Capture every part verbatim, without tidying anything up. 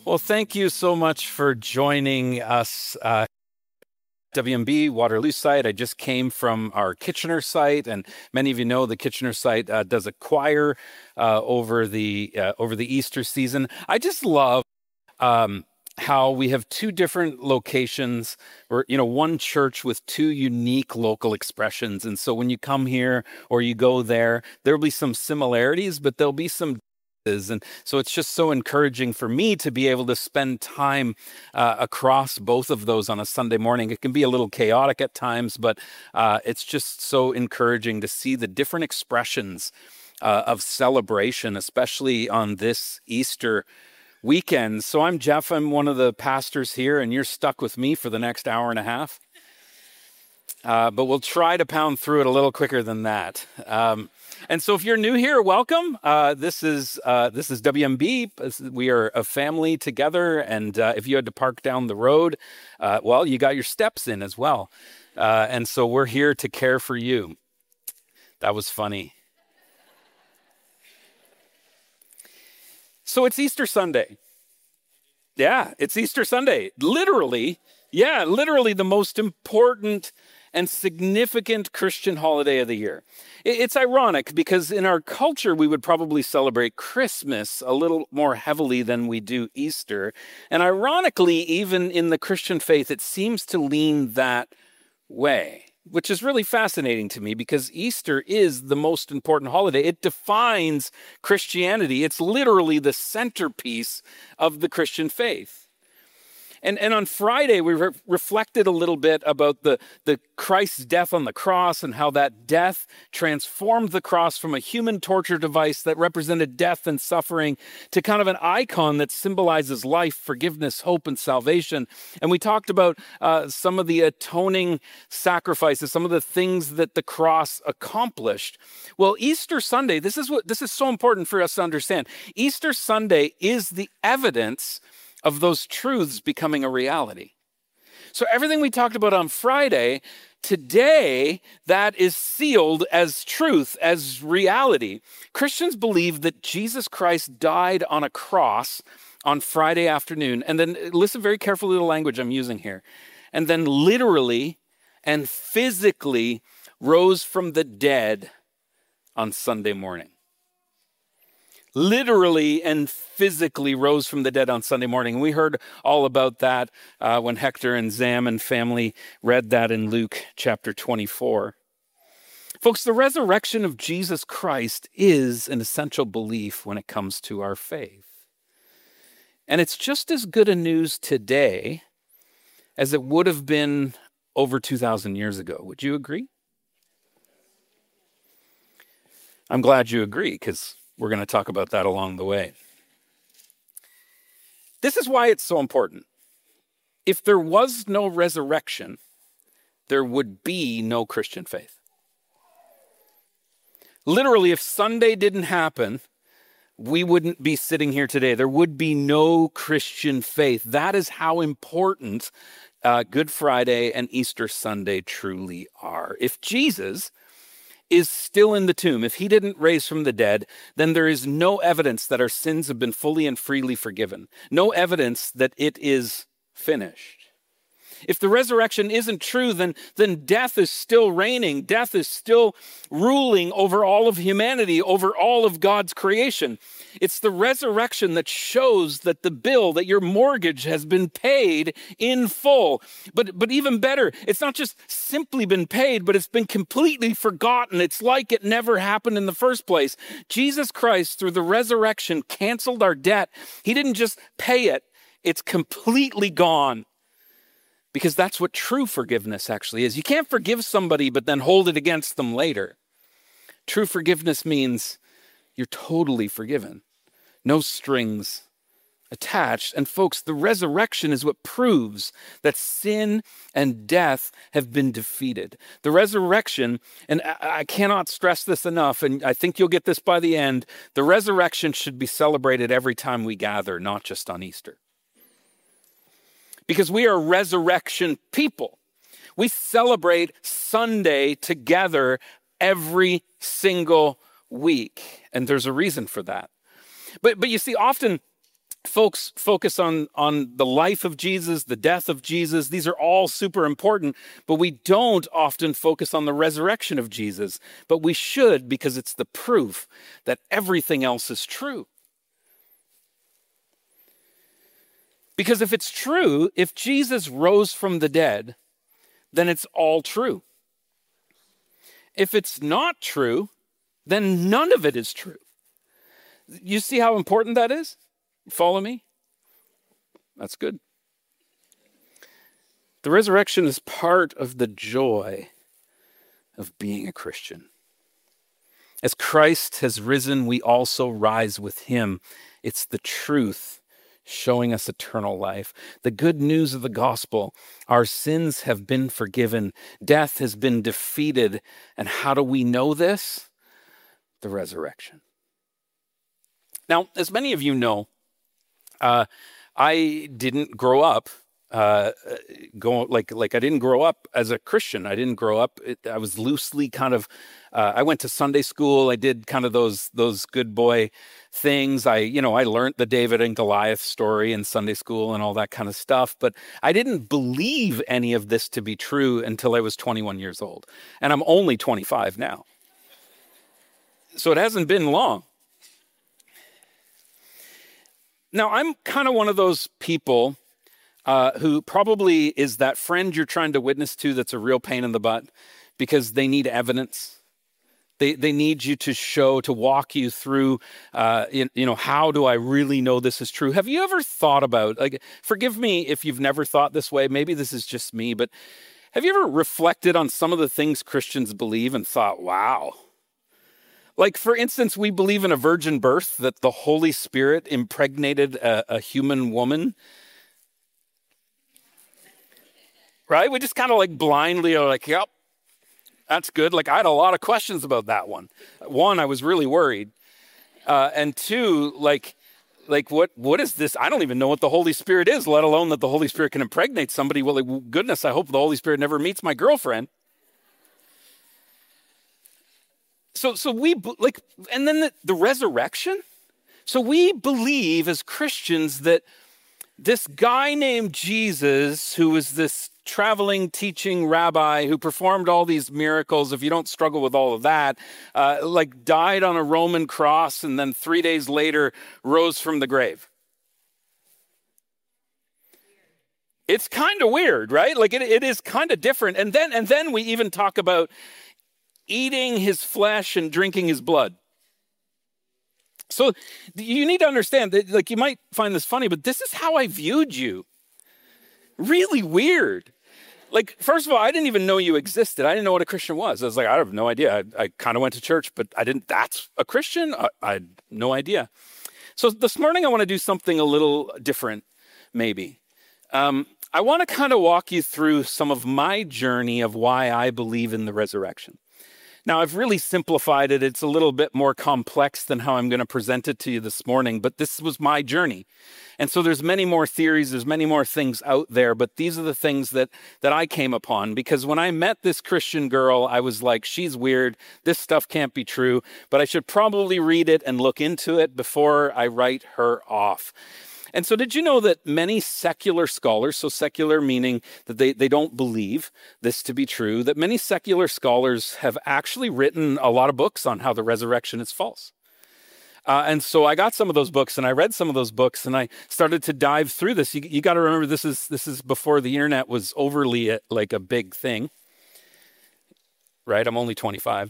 Well, thank you so much for joining us. Uh, W M B Waterloo site. I just came from our Kitchener site, and many of you know the Kitchener site uh, does a choir uh, over the uh, over the Easter season. I just love um, how we have two different locations, or you know, one church with two unique local expressions. And so when you come here or you go there, there'll be some similarities, but there'll be some and so it's just so encouraging for me to be able to spend time uh, across both of those on a Sunday morning. It can be a little chaotic at times, but uh, it's just so encouraging to see the different expressions uh, of celebration, especially on this Easter weekend. So I'm Jeff. I'm one of the pastors here, and you're stuck with me for the next hour and a half. Uh, but we'll try to pound through it a little quicker than that. Um, and so if you're new here, welcome. Uh, this is uh, this is W M B. We are a family together. And uh, if you had to park down the road, uh, well, you got your steps in as well. Uh, and so we're here to care for you. That was funny. So it's Easter Sunday. Yeah, it's Easter Sunday. Literally, yeah, literally the most important and significant Christian holiday of the year. It's ironic because in our culture, we would probably celebrate Christmas a little more heavily than we do Easter. And ironically, even in the Christian faith, it seems to lean that way, which is really fascinating to me because Easter is the most important holiday. It defines Christianity. It's literally the centerpiece of the Christian faith. And, and on Friday, we re- reflected a little bit about the, the Christ's death on the cross and how that death transformed the cross from a human torture device that represented death and suffering to kind of an icon that symbolizes life, forgiveness, hope, and salvation. And we talked about uh, some of the atoning sacrifices, some of the things that the cross accomplished. Well, Easter Sunday, this is what this is so important for us to understand. Easter Sunday is the evidence of those truths becoming a reality. So everything we talked about on Friday, today, that is sealed as truth, as reality. Christians believe that Jesus Christ died on a cross on Friday afternoon. And then listen very carefully to the language I'm using here. And then literally and physically rose from the dead on Sunday morning. Literally and physically rose from the dead on Sunday morning. We heard all about that uh, when Hector and Zam and family read that in Luke chapter twenty-four. Folks, the resurrection of Jesus Christ is an essential belief when it comes to our faith. And it's just as good a news today as it would have been over two thousand years ago. Would you agree? I'm glad you agree, because we're going to talk about that along the way. This is why it's so important. If there was no resurrection, there would be no Christian faith. Literally, if Sunday didn't happen, we wouldn't be sitting here today. There would be no Christian faith. That is how important uh, Good Friday and Easter Sunday truly are. If Jesus is still in the tomb, if he didn't raise from the dead, then there is no evidence that our sins have been fully and freely forgiven. No evidence that it is finished. If the resurrection isn't true, then, then death is still reigning. Death is still ruling over all of humanity, over all of God's creation. It's the resurrection that shows that the bill, that your mortgage has been paid in full. But, but even better, it's not just simply been paid, but it's been completely forgotten. It's like it never happened in the first place. Jesus Christ, through the resurrection, canceled our debt. He didn't just pay it. It's completely gone. Because that's what true forgiveness actually is. You can't forgive somebody but then hold it against them later. True forgiveness means you're totally forgiven. No strings attached. And folks, the resurrection is what proves that sin and death have been defeated. The resurrection, and I cannot stress this enough, and I think you'll get this by the end, the resurrection should be celebrated every time we gather, not just on Easter. Because we are resurrection people. We celebrate Sunday together every single week. And there's a reason for that. But but you see, often Folks focus on, on the life of Jesus, the death of Jesus. These are all super important, but we don't often focus on the resurrection of Jesus. But we should, because it's the proof that everything else is true. Because if it's true, if Jesus rose from the dead, then it's all true. If it's not true, then none of it is true. You see how important that is? Follow me? That's good. The resurrection is part of the joy of being a Christian. As Christ has risen, we also rise with him. It's the truth showing us eternal life. The good news of the gospel. Our sins have been forgiven. Death has been defeated. And how do we know this? The resurrection. Now, as many of you know, Uh, I didn't grow up uh, go like like I didn't grow up as a Christian. I didn't grow up. It, I was loosely kind of. Uh, I went to Sunday school. I did kind of those those good boy things. I you know I learned the David and Goliath story in Sunday school and all that kind of stuff. But I didn't believe any of this to be true until I was twenty-one years old, and I'm only twenty-five now. So it hasn't been long. Now, I'm kind of one of those people uh, who probably is that friend you're trying to witness to that's a real pain in the butt because they need evidence. They they need you to show, to walk you through, uh, you, you know, how do I really know this is true? Have you ever thought about, like, forgive me if you've never thought this way, maybe this is just me, but have you ever reflected on some of the things Christians believe and thought, wow? Like, for instance, we believe in a virgin birth, that the Holy Spirit impregnated a, a human woman. Right? We just kind of like blindly are like, yep, that's good. Like, I had a lot of questions about that one. One, I was really worried. Uh, and two, like, like what what is this? I don't even know what the Holy Spirit is, let alone that the Holy Spirit can impregnate somebody. Well, like, goodness, I hope the Holy Spirit never meets my girlfriend. So, so we, like, and then the, the resurrection. So we believe as Christians that this guy named Jesus, who was this traveling, teaching rabbi who performed all these miracles, if you don't struggle with all of that, uh, like died on a Roman cross and then three days later rose from the grave. It's kind of weird, right? Like it, it is kind of different. And then, and then we even talk about eating his flesh and drinking his blood. So you need to understand that, like, you might find this funny, but this is how I viewed you. Really weird. Like, first of all, I didn't even know you existed. I didn't know what a Christian was. I was like, I have no idea. I, I kind of went to church, but I didn't, that's a Christian? I, I had no idea. So this morning, I want to do something a little different, maybe. Um, I want to kind of walk you through some of my journey of why I believe in the resurrection. Now, I've really simplified it. It's a little bit more complex than how I'm going to present it to you this morning, but this was my journey. And so there's many more theories, there's many more things out there, but these are the things that, that I came upon. Because when I met this Christian girl, I was like, she's weird, this stuff can't be true, but I should probably read it and look into it before I write her off. And so did you know that many secular scholars, so secular meaning that they, they don't believe this to be true, that many secular scholars have actually written a lot of books on how the resurrection is false. Uh, and so I got some of those books and I read some of those books and I started to dive through this. You, you got to remember, this is this is before the internet was overly a, like a big thing, right? I'm only twenty-five.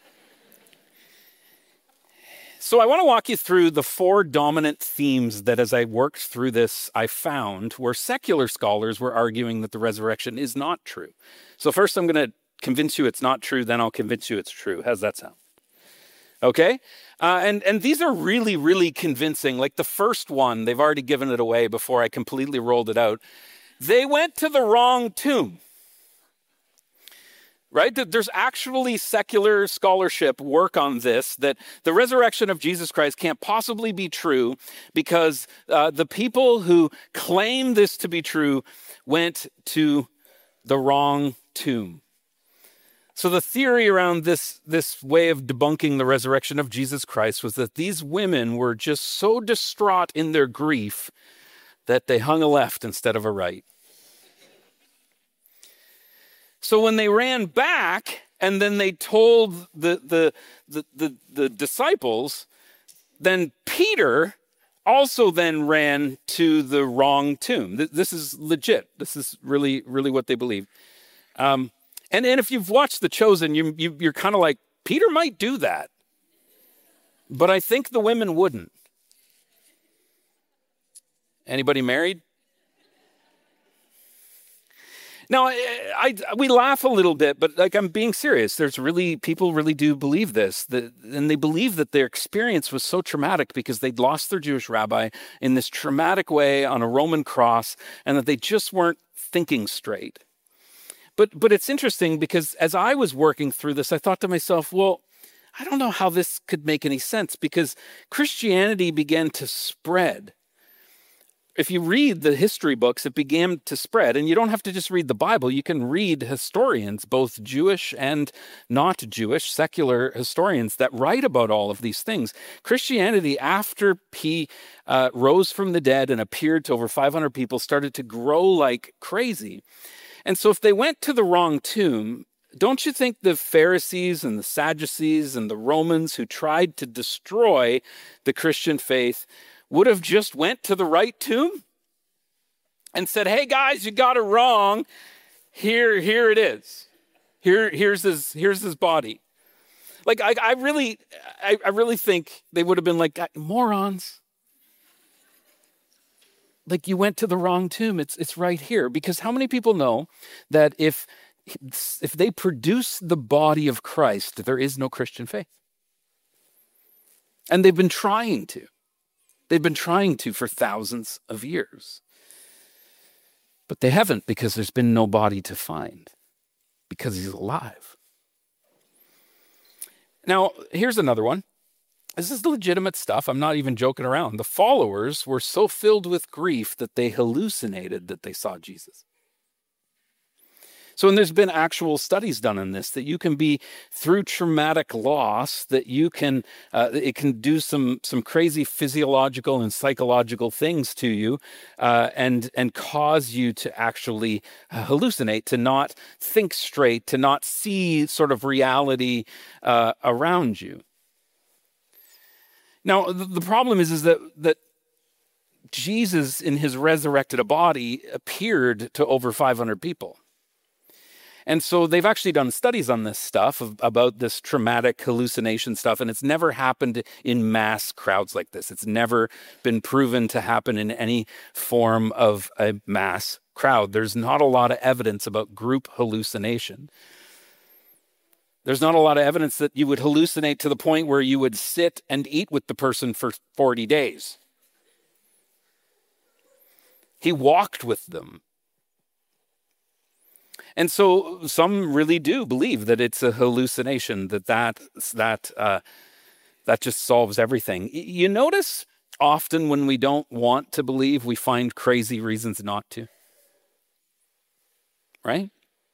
So I want to walk you through the four dominant themes that as I worked through this, I found where secular scholars were arguing that the resurrection is not true. So first I'm going to convince you it's not true, then I'll convince you it's true. How's that sound? Okay? Uh, and, and these are really, really convincing. Like the first one, they've already given it away before I completely rolled it out. They went to the wrong tomb. Right? There's actually secular scholarship work on this, that the resurrection of Jesus Christ can't possibly be true because uh, the people who claim this to be true went to the wrong tomb. So the theory around this, this way of debunking the resurrection of Jesus Christ was that these women were just so distraught in their grief that they hung a left instead of a right. So when they ran back and then they told the, the, the, the, the disciples, then Peter also then ran to the wrong tomb. This is legit. This is really, really what they believe. Um, and, and if you've watched The Chosen, you, you, you're kind of like, Peter might do that. But I think the women wouldn't. Anybody married? Now, I, I, we laugh a little bit, but like I'm being serious. There's really, people really do believe this. That, and they believe that their experience was so traumatic because they'd lost their Jewish rabbi in this traumatic way on a Roman cross, and that they just weren't thinking straight. But, but it's interesting because as I was working through this, I thought to myself, well, I don't know how this could make any sense because Christianity began to spread. If you read the history books, it began to spread. And you don't have to just read the Bible. You can read historians, both Jewish and not Jewish, secular historians that write about all of these things. Christianity, after he uh, rose from the dead and appeared to over five hundred people, started to grow like crazy. And so if they went to the wrong tomb, don't you think the Pharisees and the Sadducees and the Romans who tried to destroy the Christian faith would have just went to the right tomb and said, hey guys, you got it wrong. Here, here it is. Here, here's his, here's his body. Like, I, I really, I, I really think they would have been like, morons. Like, you went to the wrong tomb. It's, it's right here. Because how many people know that if, if they produce the body of Christ, there is no Christian faith? And they've been trying to. They've been trying to for thousands of years. But they haven't because there's been no body to find. Because he's alive. Now, here's another one. This is legitimate stuff. I'm not even joking around. The followers were so filled with grief that they hallucinated that they saw Jesus. So, and there's been actual studies done on this, that you can be through traumatic loss, that you can, uh, it can do some some crazy physiological and psychological things to you, uh, and and cause you to actually hallucinate, to not think straight, to not see sort of reality uh, around you. Now, the, the problem is, is that that Jesus, in his resurrected body, appeared to over five hundred people. And so they've actually done studies on this stuff, of, about this traumatic hallucination stuff, and it's never happened in mass crowds like this. It's never been proven to happen in any form of a mass crowd. There's not a lot of evidence about group hallucination. There's not a lot of evidence that you would hallucinate to the point where you would sit and eat with the person for forty days. He walked with them. And so some really do believe that it's a hallucination, that that, that, uh, that just solves everything. You notice often when we don't want to believe, we find crazy reasons not to. Right?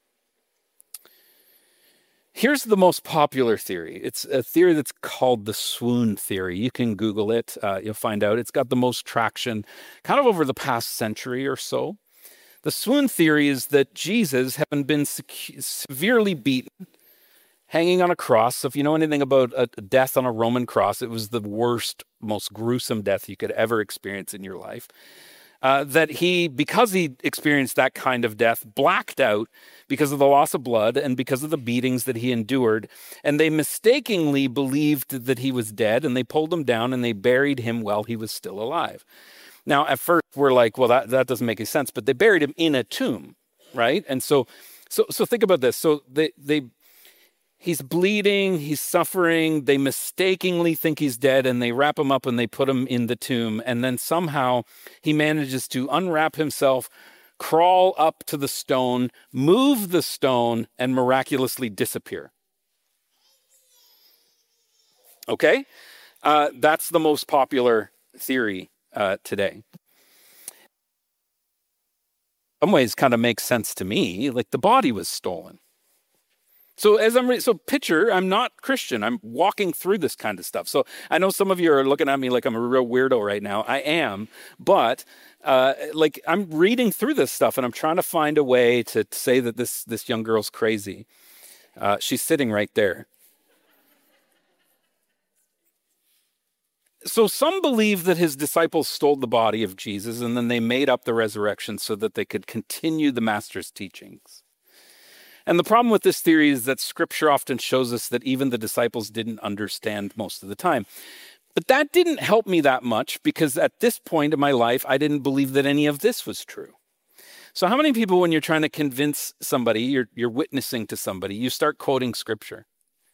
Here's the most popular theory. It's a theory that's called the swoon theory. You can Google it. Uh, you'll find out. It's got the most traction kind of over the past century or so. The swoon theory is that Jesus, having been secu- severely beaten, hanging on a cross. So if you know anything about a death on a Roman cross, it was the worst, most gruesome death you could ever experience in your life. Uh, that he, because he experienced that kind of death, blacked out because of the loss of blood and because of the beatings that he endured. And they mistakenly believed that he was dead, and they pulled him down and they buried him while he was still alive. Now, at first, we're like, well, that, that doesn't make any sense. But they buried him in a tomb, right? And so so, so think about this. So they they he's bleeding, he's suffering. They mistakenly think he's dead, and they wrap him up and they put him in the tomb. And then somehow he manages to unwrap himself, crawl up to the stone, move the stone, and miraculously disappear. Okay? Uh, that's the most popular theory Uh, today. Some ways kind of makes sense to me. Like, the body was stolen. So as I'm, re- so picture, I'm not Christian. I'm walking through this kind of stuff. So I know some of you are looking at me like I'm a real weirdo right now. I am, but uh, like I'm reading through this stuff and I'm trying to find a way to say that this this young girl's crazy. Uh, she's sitting right there. So some believe that his disciples stole the body of Jesus and then they made up the resurrection so that they could continue the master's teachings. And the problem with this theory is that scripture often shows us that even the disciples didn't understand most of the time. But that didn't help me that much because at this point in my life, I didn't believe that any of this was true. So how many people, when you're trying to convince somebody, you're, you're witnessing to somebody, you start quoting scripture?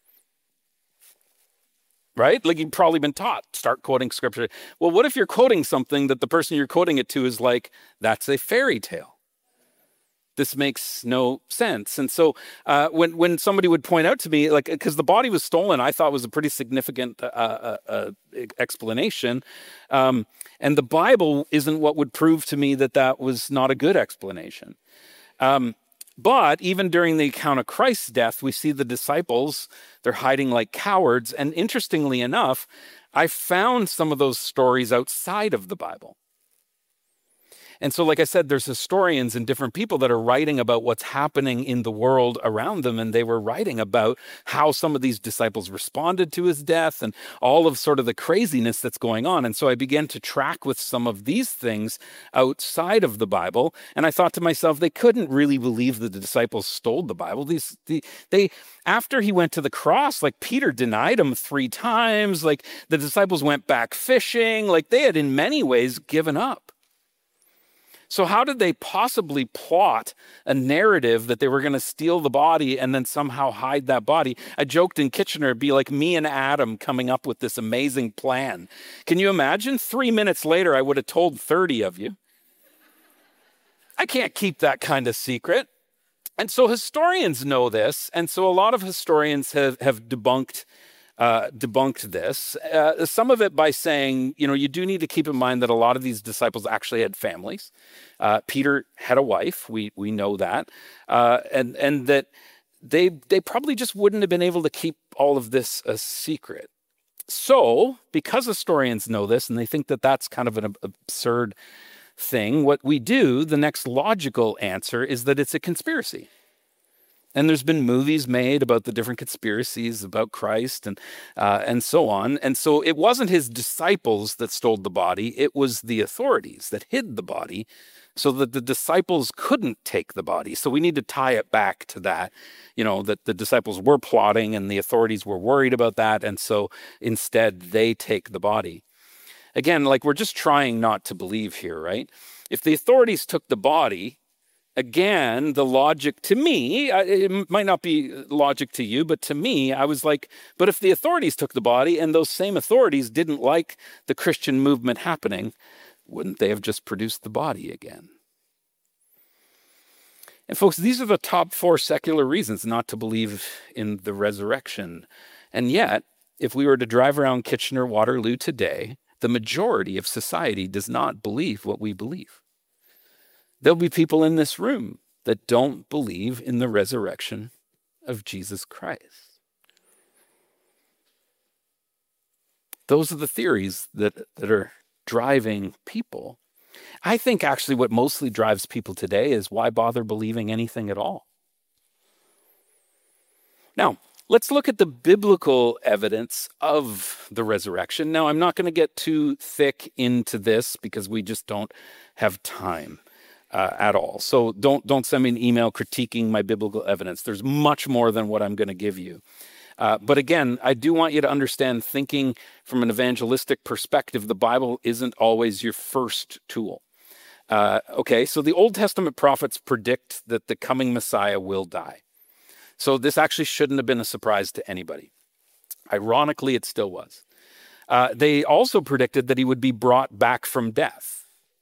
Right? Like you've probably been taught, start quoting scripture. Well, what if you're quoting something that the person you're quoting it to is like, that's a fairy tale? This makes no sense. And so uh, when when somebody would point out to me, like, because the body was stolen, I thought was a pretty significant uh, uh, uh, explanation. Um, and the Bible isn't what would prove to me that that was not a good explanation. Um, but even during the account of Christ's death, we see the disciples, they're hiding like cowards. And interestingly enough, I found some of those stories outside of the Bible. And so, like I said, there's historians and different people that are writing about what's happening in the world around them. And they were writing about how some of these disciples responded to his death and all of sort of the craziness that's going on. And so I began to track with some of these things outside of the Bible. And I thought to myself, they couldn't really believe that the disciples stole the Bible. These, the, they, after he went to the cross, like Peter denied him three times, like the disciples went back fishing, like they had in many ways given up. So how did they possibly plot a narrative that they were going to steal the body and then somehow hide that body? I joked in Kitchener, it'd be like me and Adam coming up with this amazing plan. Can you imagine? Three minutes later, I would have told thirty of you. I can't keep that kind of secret. And so historians know this. And so a lot of historians have, have debunked Uh, debunked this. Uh, some of it by saying, you know, you do need to keep in mind that a lot of these disciples actually had families. Uh, Peter had a wife. We we know that, uh, and and that they they probably just wouldn't have been able to keep all of this a secret. So, because historians know this and they think that that's kind of an absurd thing, what we do, the next logical answer is that it's a conspiracy. And there's been movies made about the different conspiracies about Christ and uh, and so on. And so it wasn't his disciples that stole the body. It was the authorities that hid the body so that the disciples couldn't take the body. So we need to tie it back to that, you know, that the disciples were plotting and the authorities were worried about that. And so instead they take the body. Again, like we're just trying not to believe here, right? If the authorities took the body, again, the logic to me, it might not be logic to you, but to me, I was like, but if the authorities took the body and those same authorities didn't like the Christian movement happening, wouldn't they have just produced the body again? And folks, these are the top four secular reasons not to believe in the resurrection. And yet, if we were to drive around Kitchener, Waterloo today, the majority of society does not believe what we believe. There'll be people in this room that don't believe in the resurrection of Jesus Christ. Those are the theories that, that are driving people. I think actually what mostly drives people today is why bother believing anything at all? Now, let's look at the biblical evidence of the resurrection. Now, I'm not going to get too thick into this because we just don't have time. Uh, at all. So don't don't send me an email critiquing my biblical evidence. There's much more than what I'm going to give you. Uh, but again, I do want you to understand, thinking from an evangelistic perspective, the Bible isn't always your first tool. Uh, okay, so the Old Testament prophets predict that the coming Messiah will die. So this actually shouldn't have been a surprise to anybody. Ironically, it still was. Uh, they also predicted that he would be brought back from death.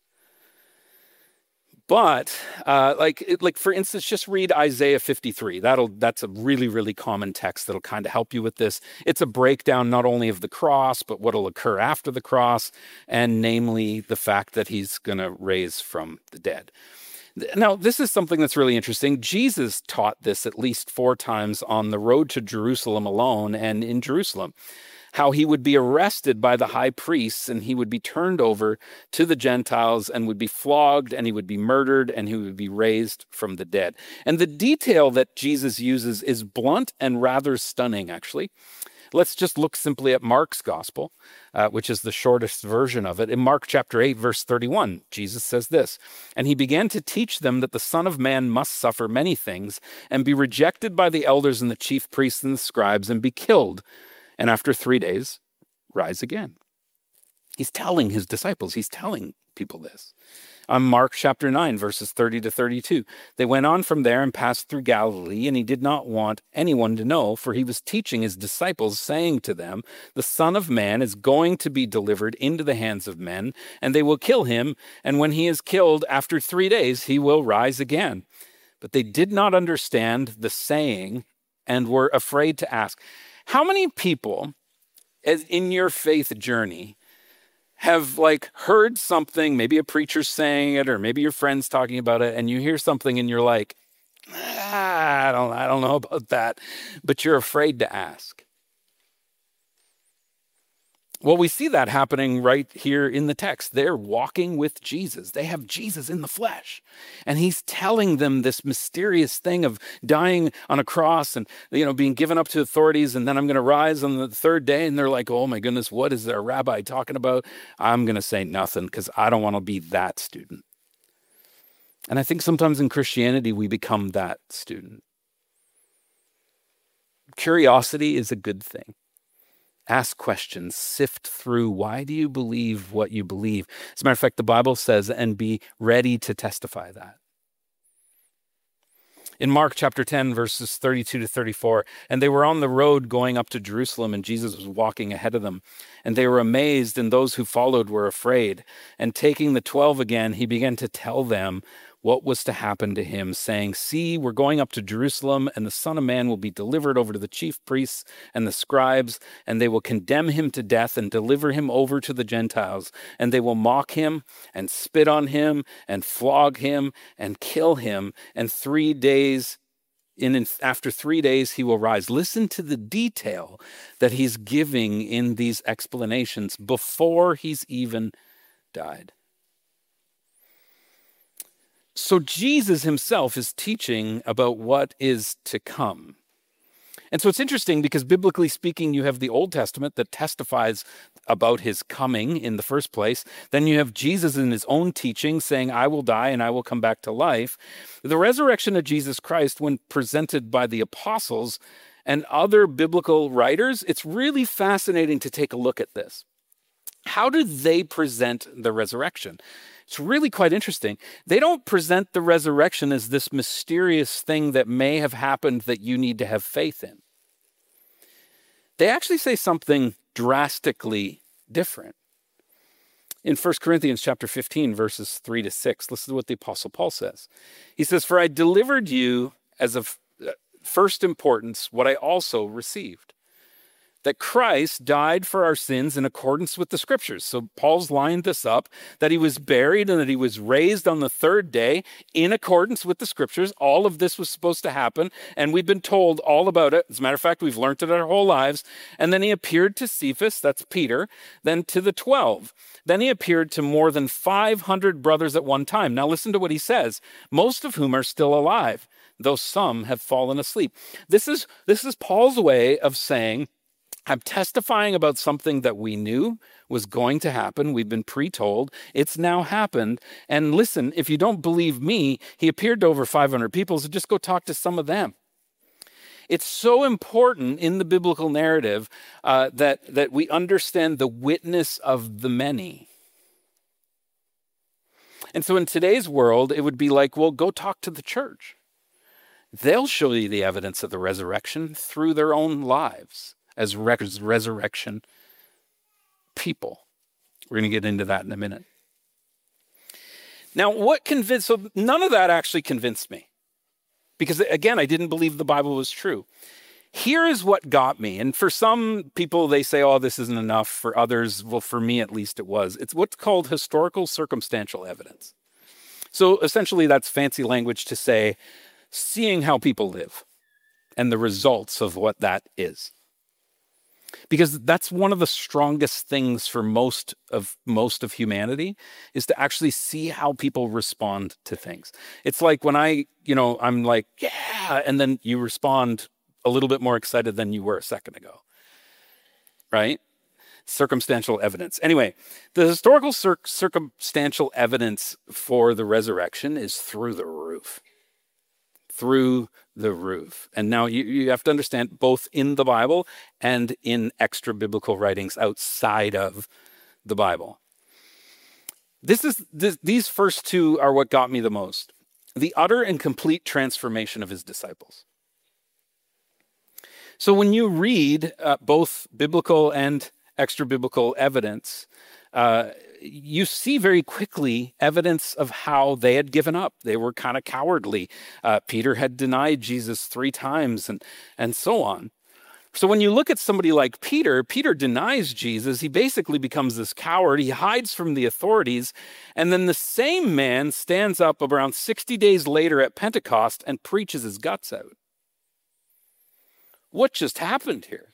But uh, like, like for instance, just read Isaiah fifty-three. That'll that's a really, really common text that'll kind of help you with this. It's a breakdown not only of the cross, but what'll occur after the cross, and namely the fact that he's going to raise from the dead. Now, this is something that's really interesting. Jesus taught this at least four times on the road to Jerusalem alone and in Jerusalem, how he would be arrested by the high priests and he would be turned over to the Gentiles and would be flogged and he would be murdered and he would be raised from the dead. And the detail that Jesus uses is blunt and rather stunning, actually. Let's just look simply at Mark's gospel, uh, which is the shortest version of it. In Mark chapter eight, verse thirty-one, Jesus says this, "And he began to teach them that the Son of Man must suffer many things and be rejected by the elders and the chief priests and the scribes and be killed, and after three days rise again." He's telling his disciples, he's telling people this. On Mark chapter nine, verses thirty to thirty-two, "They went on from there and passed through Galilee, and he did not want anyone to know, for he was teaching his disciples, saying to them, 'The Son of Man is going to be delivered into the hands of men, and they will kill him, and when he is killed, after three days he will rise again.' But they did not understand the saying and were afraid to ask." How many people, as in your faith journey, have like heard something, maybe a preacher saying it, or maybe your friends talking about it, and you hear something and you're like, ah, I don't, I don't know about that, but you're afraid to ask? Well, we see that happening right here in the text. They're walking with Jesus. They have Jesus in the flesh. And he's telling them this mysterious thing of dying on a cross and, you know, being given up to authorities, and then I'm going to rise on the third day. And they're like, oh my goodness, what is their rabbi talking about? I'm going to say nothing because I don't want to be that student. And I think sometimes in Christianity, we become that student. Curiosity is a good thing. Ask questions, sift through. Why do you believe what you believe? As a matter of fact, the Bible says, and be ready to testify that. In Mark chapter ten, verses thirty-two to thirty-four, "And they were on the road going up to Jerusalem, and Jesus was walking ahead of them. And they were amazed, and those who followed were afraid. And taking the twelve again, he began to tell them what was to happen to him, saying, 'See, we're going up to Jerusalem, and the Son of Man will be delivered over to the chief priests and the scribes, and they will condemn him to death and deliver him over to the Gentiles. And they will mock him and spit on him and flog him and kill him. And three days, in after three days, he will rise.'" Listen to the detail that he's giving in these explanations before he's even died. So Jesus himself is teaching about what is to come. And so it's interesting because biblically speaking, you have the Old Testament that testifies about his coming in the first place. Then you have Jesus in his own teaching saying, "I will die and I will come back to life." The resurrection of Jesus Christ, when presented by the apostles and other biblical writers, it's really fascinating to take a look at this. How do they present the resurrection? It's really quite interesting. They don't present the resurrection as this mysterious thing that may have happened that you need to have faith in. They actually say something drastically different. In First Corinthians chapter fifteen, verses three to six, listen to what the Apostle Paul says. He says, "For I delivered you as of first importance what I also received, that Christ died for our sins in accordance with the scriptures." So Paul's lined this up, that he was buried and that he was raised on the third day in accordance with the scriptures. All of this was supposed to happen, and we've been told all about it. As a matter of fact, we've learned it our whole lives. And then he appeared to Cephas, that's Peter, then to the twelve. Then he appeared to more than five hundred brothers at one time. Now listen to what he says, "most of whom are still alive, though some have fallen asleep." This is, this is Paul's way of saying, I'm testifying about something that we knew was going to happen. We've been pre-told. It's now happened. And listen, if you don't believe me, he appeared to over five hundred people, so just go talk to some of them. It's so important in the biblical narrative uh, that, that we understand the witness of the many. And so in today's world, it would be like, well, go talk to the church. They'll show you the evidence of the resurrection through their own lives as res- resurrection people. We're going to get into that in a minute. Now, what convinced, so none of that actually convinced me. Because again, I didn't believe the Bible was true. Here is what got me. And for some people, they say, oh, this isn't enough. For others, well, for me at least it was. It's what's called historical circumstantial evidence. So essentially, that's fancy language to say seeing how people live and the results of what that is. Because that's one of the strongest things for most of most of humanity is to actually see how people respond to things. It's like when I, you know, I'm like, yeah, and then you respond a little bit more excited than you were a second ago, right? Circumstantial evidence. Anyway, the historical cir- circumstantial evidence for the resurrection is through the roof. Through the roof. And now you, you have to understand both in the Bible and in extra biblical writings outside of the Bible. This is this, these first two are what got me the most. The utter and complete transformation of his disciples. So when you read uh, both biblical and extra biblical evidence, uh, you see very quickly evidence of how they had given up. They were kind of cowardly. Uh, Peter had denied Jesus three times and, and so on. So when you look at somebody like Peter, Peter denies Jesus. He basically becomes this coward. He hides from the authorities. And then the same man stands up around sixty days later at Pentecost and preaches his guts out. What just happened here?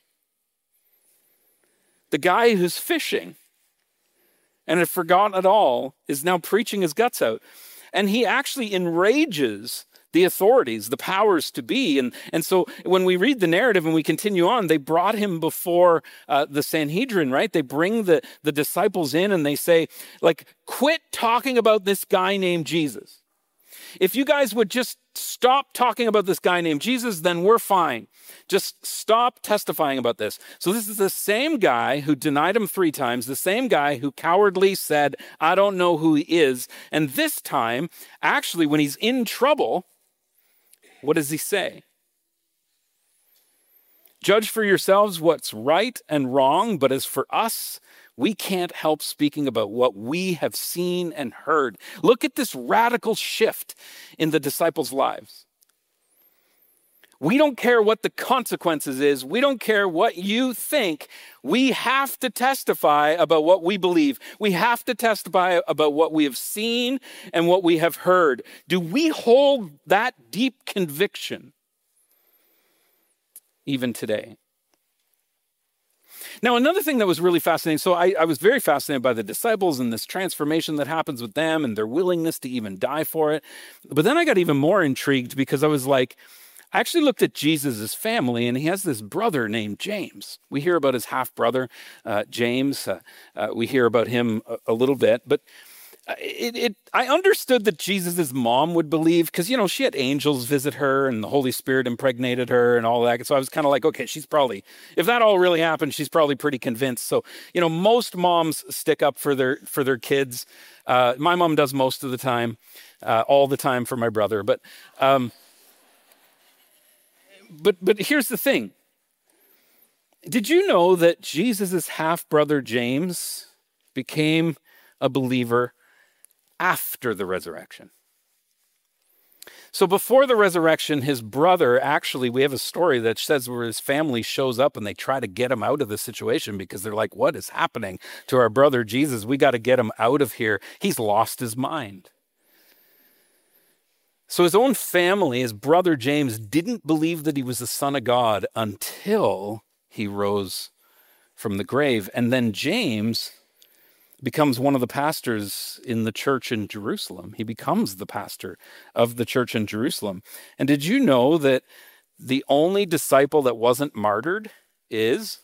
The guy who's fishing and had forgotten it all, is now preaching his guts out. And he actually enrages the authorities, the powers to be. And, and so when we read the narrative and we continue on, they brought him before uh, the Sanhedrin, right? They bring the, the disciples in and they say, like, quit talking about this guy named Jesus. If you guys would just stop talking about this guy named Jesus, then we're fine. Just stop testifying about this. So this is the same guy who denied him three times, the same guy who cowardly said, I don't know who he is. And this time, actually, when he's in trouble, what does he say? Judge for yourselves what's right and wrong, but as for us, we can't help speaking about what we have seen and heard. Look at this radical shift in the disciples' lives. We don't care what the consequences is. We don't care what you think. We have to testify about what we believe. We have to testify about what we have seen and what we have heard. Do we hold that deep conviction even today? Now, another thing that was really fascinating, so I, I was very fascinated by the disciples and this transformation that happens with them and their willingness to even die for it. But then I got even more intrigued because I was like, I actually looked at Jesus' family, and he has this brother named James. We hear about his half-brother, uh, James. Uh, uh, we hear about him a, a little bit, but It, it, I understood that Jesus' mom would believe, because, you know, she had angels visit her and the Holy Spirit impregnated her and all that. So I was kind of like, okay, she's probably, if that all really happened, she's probably pretty convinced. So, you know, most moms stick up for their for their kids. Uh, my mom does most of the time, uh, all the time for my brother. But, um, but, but here's the thing. Did you know that Jesus' half-brother James became a believer after the resurrection? So before the resurrection, his brother, actually, we have a story that says where his family shows up and they try to get him out of the situation because they're like, what is happening to our brother Jesus? We got to get him out of here. He's lost his mind. So his own family, his brother James, didn't believe that he was the Son of God until he rose from the grave. And then James becomes one of the pastors in the church in Jerusalem. He becomes the pastor of the church in Jerusalem. And did you know that the only disciple that wasn't martyred is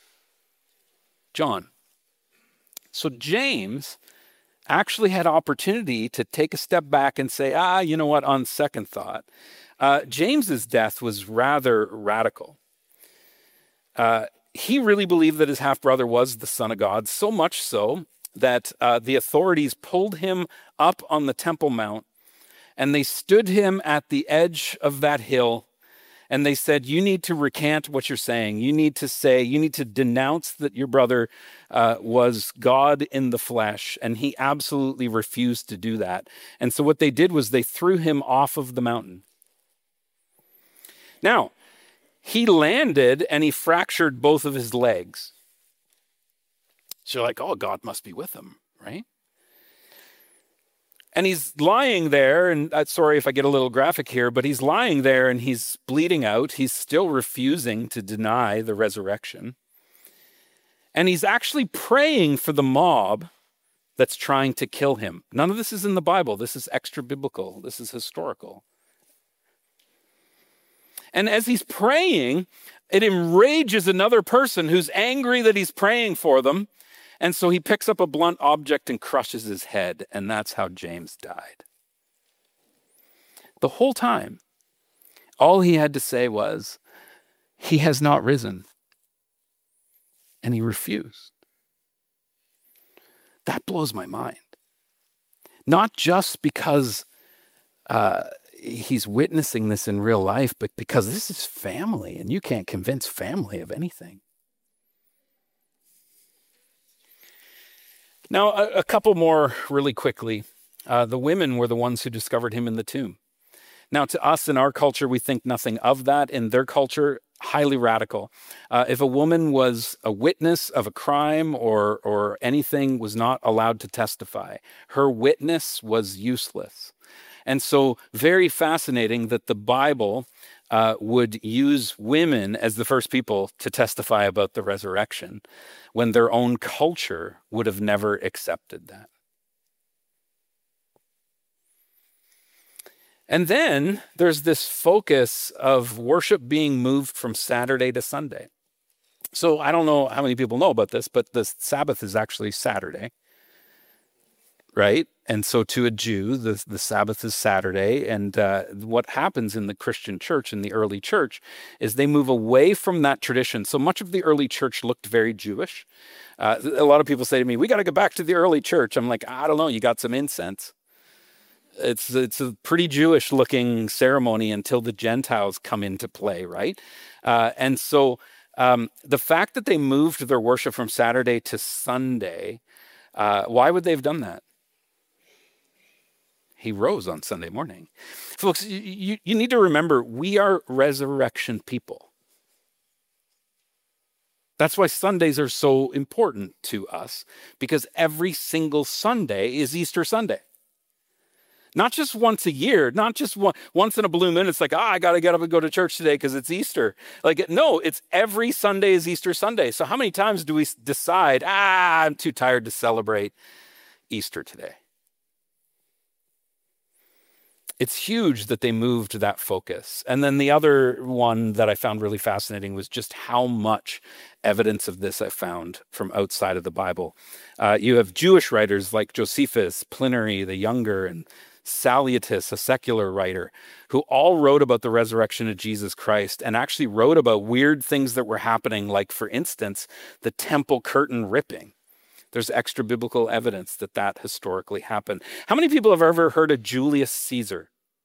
John? So James actually had opportunity to take a step back and say, ah, you know what, on second thought, uh, James's death was rather radical. Uh, he really believed that his half-brother was the Son of God, so much so that uh, the authorities pulled him up on the Temple Mount and they stood him at the edge of that hill and they said, you need to recant what you're saying. You need to say, you need to denounce that your brother uh, was God in the flesh. And he absolutely refused to do that. And so what they did was they threw him off of the mountain. Now, he landed and he fractured both of his legs. So you're like, oh, God must be with him, right? And he's lying there, and uh, sorry if I get a little graphic here, but he's lying there and he's bleeding out. He's still refusing to deny the resurrection. And he's actually praying for the mob that's trying to kill him. None of this is in the Bible. This is extra biblical. This is historical. And as he's praying, it enrages another person who's angry that he's praying for them. And so he picks up a blunt object and crushes his head. And that's how James died. The whole time, all he had to say was, he has not risen. And he refused. That blows my mind. Not just because uh, he's witnessing this in real life, but because this is family, and you can't convince family of anything. Now, a, a couple more really quickly. Uh, the women were the ones who discovered him in the tomb. Now, to us in our culture, we think nothing of that. In their culture, highly radical. Uh, if a woman was a witness of a crime or or anything, was not allowed to testify. Her witness was useless. And so very fascinating that the Bible uh, would use women as the first people to testify about the resurrection when their own culture would have never accepted that. And then there's this focus of worship being moved from Saturday to Sunday. So I don't know how many people know about this, but the Sabbath is actually Saturday, right? And so to a Jew, the, the Sabbath is Saturday. And uh, what happens in the Christian church, in the early church, is they move away from that tradition. So much of the early church looked very Jewish. Uh, a lot of people say to me, we got to go back to the early church. I'm like, I don't know, you got some incense. It's it's a pretty Jewish looking ceremony until the Gentiles come into play, right? Uh, and so um, the fact that they moved their worship from Saturday to Sunday, uh, why would they have done that? He rose on Sunday morning. Folks, you, you need to remember, we are resurrection people. That's why Sundays are so important to us, because every single Sunday is Easter Sunday. Not just once a year, not just one, once in a blue moon. It's like, ah, I got to get up and go to church today because it's Easter. Like, no, it's every Sunday is Easter Sunday. So how many times do we decide, ah, I'm too tired to celebrate Easter today? It's huge that they moved that focus. And then the other one that I found really fascinating was just how much evidence of this I found from outside of the Bible. Uh, you have Jewish writers like Josephus, Pliny the Younger, and Sallutus, a secular writer, who all wrote about the resurrection of Jesus Christ and actually wrote about weird things that were happening, like, for instance, the temple curtain ripping. There's extra biblical evidence that that historically happened. How many people have ever heard of Julius Caesar?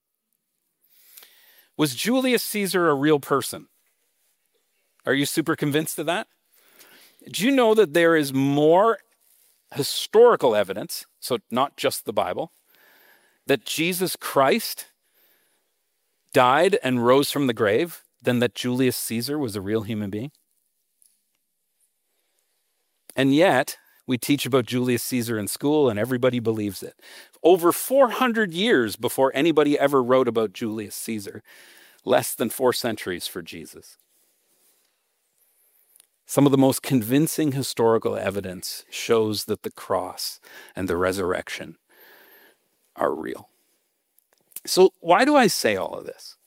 Was Julius Caesar a real person? Are you super convinced of that? Do you know that there is more historical evidence, so not just the Bible, that Jesus Christ died and rose from the grave than that Julius Caesar was a real human being? And yet, we teach about Julius Caesar in school and everybody believes it. Over four hundred years before anybody ever wrote about Julius Caesar. Less than four centuries for Jesus. Some of the most convincing historical evidence shows that the cross and the resurrection are real. So why do I say all of this?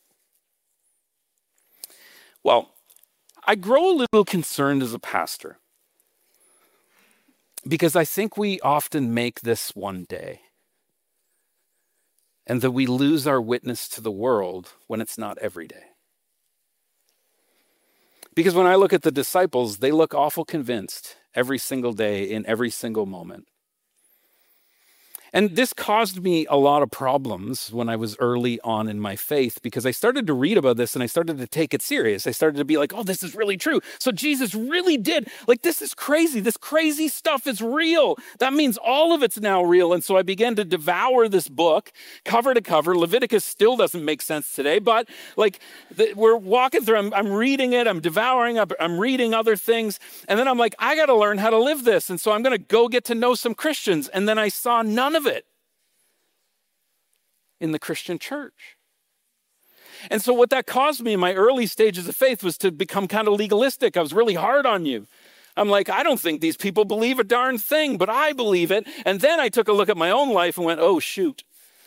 Well, I grow a little concerned as a pastor because I think we often make this one day, and that we lose our witness to the world when it's not every day. Because when I look at the disciples, they look awful convinced every single day in every single moment. And this caused me a lot of problems when I was early on in my faith, because I started to read about this and I started to take it serious. I started to be like, oh, this is really true. So Jesus really did. Like, this is crazy. This crazy stuff is real. That means all of it's now real. And so I began to devour this book cover to cover. Leviticus still doesn't make sense today, but like the, we're walking through, I'm, I'm reading it, I'm devouring, I'm, I'm reading other things. And then I'm like, I got to learn how to live this. And so I'm going to go get to know some Christians. And then I saw none of it. in the Christian church. And so what that caused me in my early stages of faith was to become kind of legalistic. I was really hard on you. I'm like, I don't think these people believe a darn thing, but I believe it. And then I took a look at my own life and went, oh, shoot.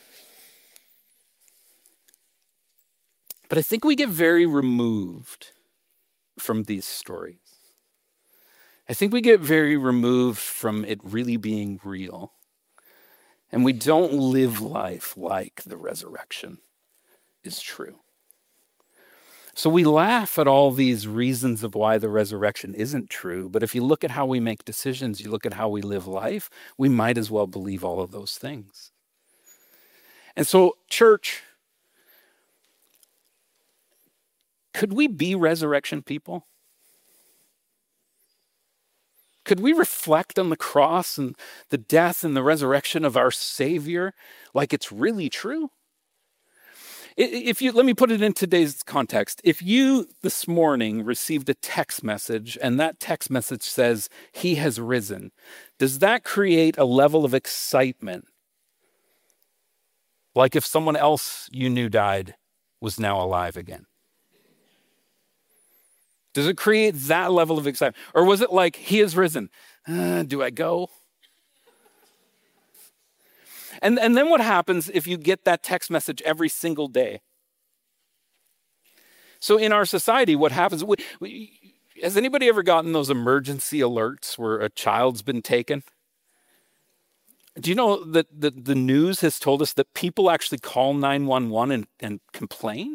But I think we get very removed from these stories. I think we get very removed from it really being real. And we don't live life like the resurrection is true. So we laugh at all these reasons of why the resurrection isn't true, but if you look at how we make decisions, you look at how we live life, we might as well believe all of those things. And so, church, could we be resurrection people? Could we reflect on the cross and the death and the resurrection of our Savior like it's really true? If you, let me put it in today's context. If you this morning received a text message and that text message says, he has risen, does that create a level of excitement? Like if someone else you knew died was now alive again? Does it create that level of excitement? Or was it like, he has risen? Uh, do I go? And, and then what happens if you get that text message every single day? So in our society, what happens, we, we, has anybody ever gotten those emergency alerts where a child's been taken? Do you know that the, the news has told us that people actually call nine one one and, and complain?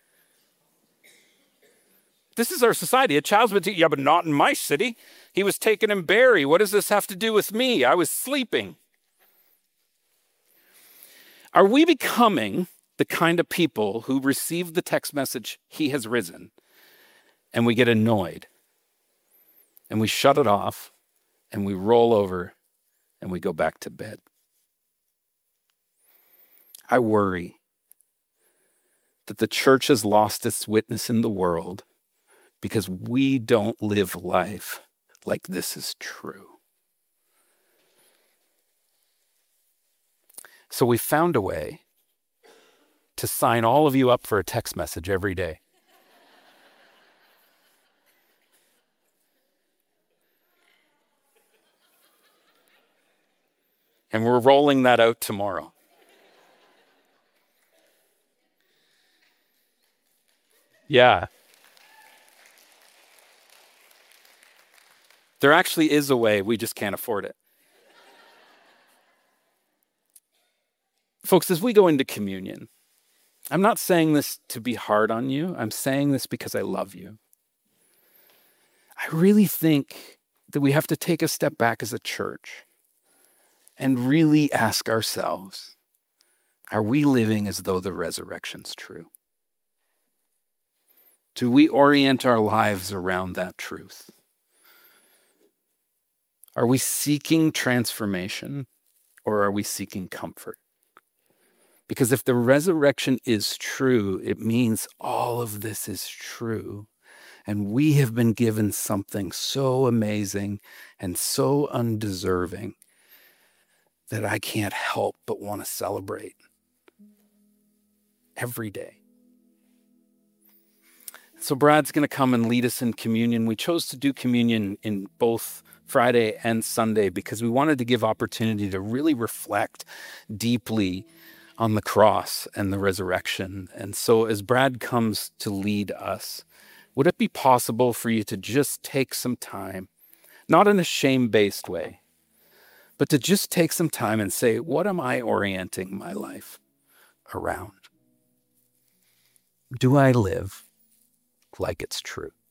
This is our society. A child's been taken, yeah, but not in my city. He was taken in Barrie. What does this have to do with me? I was sleeping. Are we becoming the kind of people who receive the text message, he has risen, and we get annoyed, and we shut it off, and we roll over, and we go back to bed? I worry that the church has lost its witness in the world because we don't live life like this is true. So we found a way to sign all of you up for a text message every day. And we're rolling that out tomorrow. Yeah. There actually is a way, we just can't afford it. Folks, as we go into communion, I'm not saying this to be hard on you. I'm saying this because I love you. I really think that we have to take a step back as a church and really ask ourselves, are we living as though the resurrection's true? Do we orient our lives around that truth? Are we seeking transformation or are we seeking comfort? Because if the resurrection is true, it means all of this is true. And we have been given something so amazing and so undeserving that I can't help but want to celebrate every day. So Brad's going to come and lead us in communion. We chose to do communion in both Friday and Sunday because we wanted to give opportunity to really reflect deeply on the cross and the resurrection. And so as Brad comes to lead us, would it be possible for you to just take some time, not in a shame-based way, but to just take some time and say, what am I orienting my life around? Do I live like it's true?